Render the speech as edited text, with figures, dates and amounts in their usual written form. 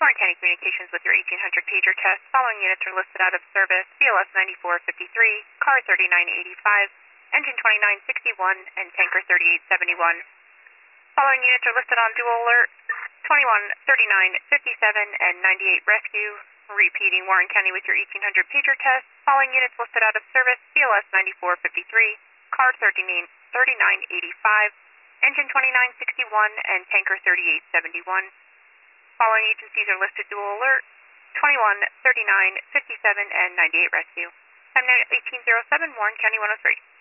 Warren County Communications with your 1800 pager test. Following units are listed out of service: BLS 9453, car 3985, engine 2961, and tanker 3871. Following units are listed on dual alert: 21, 39, 57, and 98 rescue. Repeating, Warren County with your 1800 pager test. Following units listed out of service: BLS 9453, car 3985, engine 2961, and tanker 3871. Following agencies are listed dual alert: 21, 39, 57, and 98 rescue. Time now 1807, Warren County 103.